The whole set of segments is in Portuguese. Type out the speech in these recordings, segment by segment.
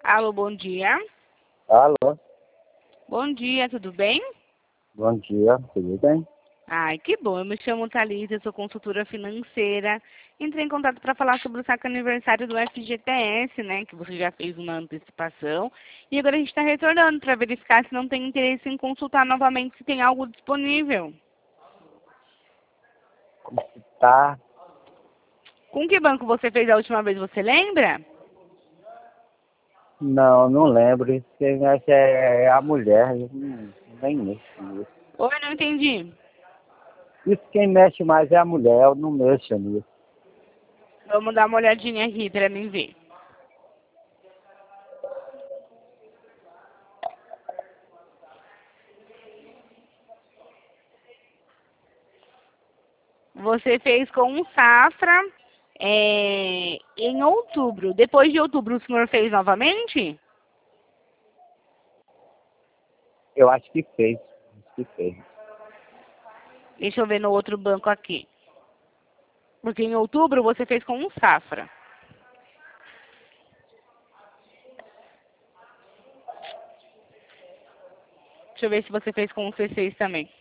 Alô, bom dia. Alô, Bom dia, tudo bem? bom dia, tudo bem? Ai, que bom. Eu me chamo Thalita, eu sou consultora financeira. Entrei em contato para falar sobre o saque aniversário do FGTS, né? Que você já fez uma antecipação. E agora a gente está retornando para verificar se não tem interesse em consultar novamente se tem algo disponível. Como que tá? Com que banco você fez a última vez, você lembra? Não, não lembro. Quem mexe é a mulher, eu nem mexo nisso. Oi, não entendi. Isso quem mexe mais é a mulher, eu não mexo nisso. Vamos dar uma olhadinha aqui para mim ver. Você fez com um Safra em outubro. Depois de outubro, o senhor fez novamente? Eu acho que fez, acho que fez. Deixa eu ver no outro banco aqui. Porque em outubro você fez com um Safra. Deixa eu ver se você fez com um C6 também.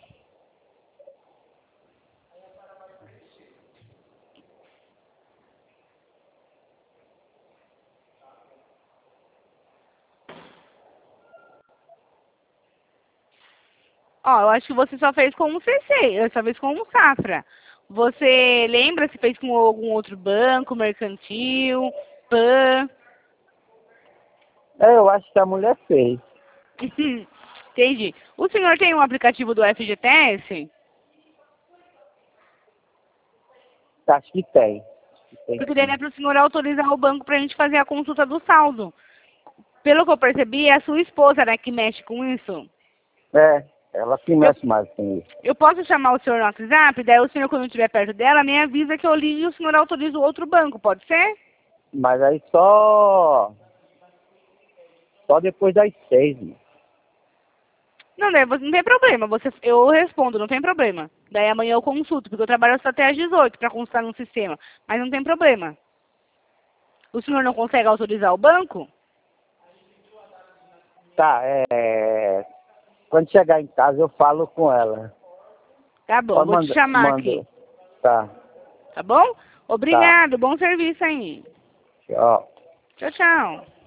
Ó, eu acho que você só fez com um C6, eu só fez com um Safra. Você lembra se fez com algum outro banco, mercantil, PAN? Eu acho que a mulher fez. Entendi. O senhor tem um aplicativo do FGTS? Acho que tem. Acho que tem Porque daí sim. é para o senhor autorizar o banco para a gente fazer a consulta do saldo. Pelo que eu percebi, é a sua esposa, né, que mexe com isso. É, ela que Eu, mexe mais com isso. eu posso chamar o senhor no WhatsApp, daí o senhor, quando estiver perto dela, me avisa que eu ligo e o senhor autoriza o outro banco, pode ser? Mas aí só depois das 6, né? Não, daí não tem problema, eu respondo, não tem problema. Daí amanhã eu consulto, porque eu trabalho só até às 18 para consultar no sistema, mas não tem problema. O senhor não consegue autorizar o banco? Tá, quando chegar em casa eu falo com ela. Tá bom, Pode vou te mandar, chamar aqui, manda. Tá, tá bom? tá. Obrigado, bom serviço aí. Tchau. Tchau, tchau.